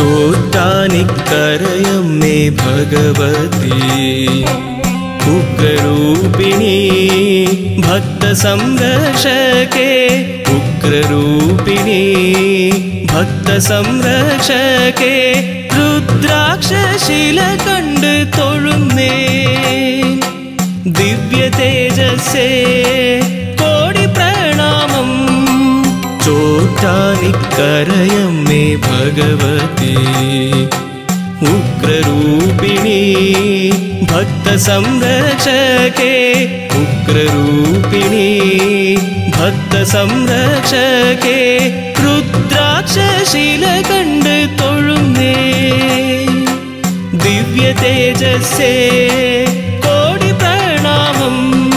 ചോറ്റാനിക്കരയമ്മേ ഭഗവതി ഉഗ്രരൂപിണി ഭക്തസംരക്ഷകേ ഉഗ്രരൂപിണി ഭക്തസംരക്ഷകേ രുദ്രാക്ഷശില കണ്ട് തൊഴുന്നേ ദിവ്യ തേജസ്സേ കോടി പ്രണാമം ചോറ്റാനിക്കരയമ്മേ ഭഗവതി ഉഗ്രരൂപിണി ഭക്തസംരക്ഷകേ ഉഗ്രരൂപിണി ഭക്തസംരക്ഷകേ രുദ്രാക്ഷശില കണ്ട് തൊഴുന്നേ ദിവ്യ തേജസ്സേ കോടി പ്രണാമം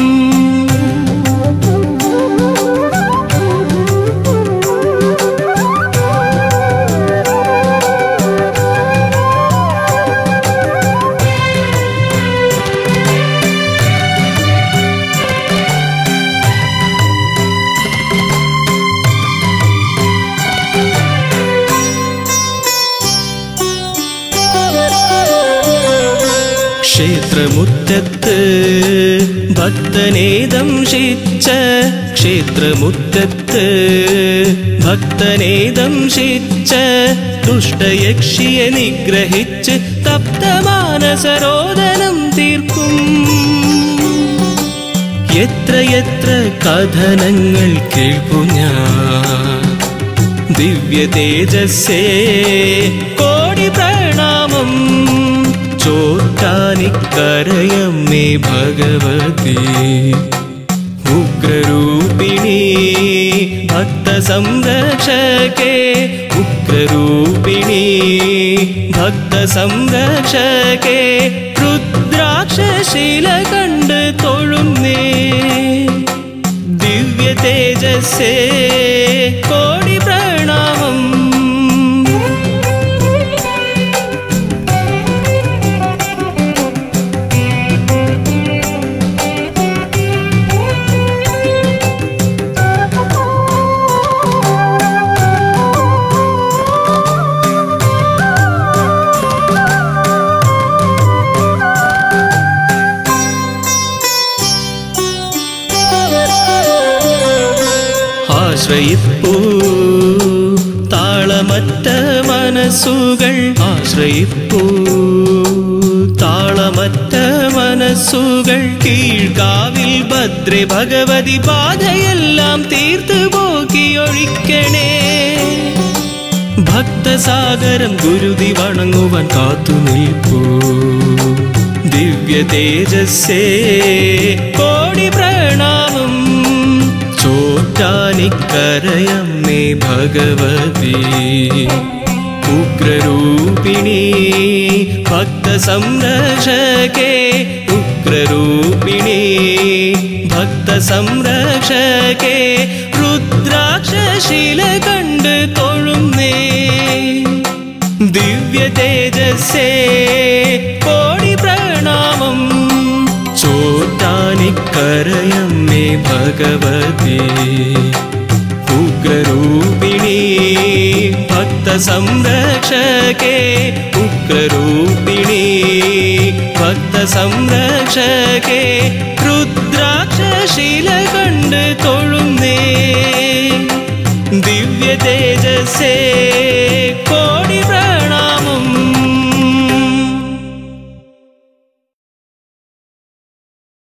ക്ഷേത്രമുറ്റത്ത് ഭക്തനെ ദംശിച്ച ക്ഷേത്രമുറ്റത്ത് ഭക്തനെ ദംശിച്ച ദുഷ്ടയക്ഷിയെ നിഗ്രഹിച്ച് തപ്തമാനസരോദനം തീർക്കും എത്രയെത്ര കഥനങ്ങൾ കേൾപ്പു ഞാൻ ദിവ്യ തേജസ്സേ കോടി പ്രണാമം ചോറ്റാനിക്കരയമ്മേ ഭഗവതി ഉഗ്രരൂപിണി ഭക്തസംരക്ഷകേ ഉഗ്രരൂപിണി ഭക്തസംരക്ഷകേ രുദ്രാക്ഷശില കണ്ട് തൊഴുന്നേ ദിവ്യ തേജസ്സേ കോടി പ്രണാമം ആശ്രയിപ്പൂ താളമറ്റ മനസ്സുകൾ ആശ്രയിപ്പൂ താളമറ്റ മനസ്സുകൾ കീഴ്കാവിൽ ഭദ്രേ ഭഗവതി ബാധയെല്ലാം തീർത്തു പോക്കിയൊഴിക്കണേ ഭക്തസാഗരം ഗുരുതി വണങ്ങുവാൻ കാത്തു നിൽപ്പൂ ദിവ്യ തേജസ്സേ കോടി പ്രണാമം ചോറ്റാനിക്കരയമ്മേ ഭഗവതി ഉഗ്രരൂപിണി ഭക്തസംരക്ഷകേ ഉഗ്രരൂപിണി ഭക്തസംരക്ഷകേ രുദ്രാക്ഷശില കണ്ട് തൊഴുന്നേ ദിവ്യ തേജസ്സേ കോടി പ്രണാമം ചോറ്റാനിക്കരയമ്മേ ഭഗവതി ഉഗ്രരൂപിണി ഭക്തസംരക്ഷകേ ഉഗ്രരൂപിണി ഭക്തസംരക്ഷകേ രുദ്രാക്ഷശില കണ്ട് തൊഴുന്നേ ദിവ്യ തേജസ്സേ കോടി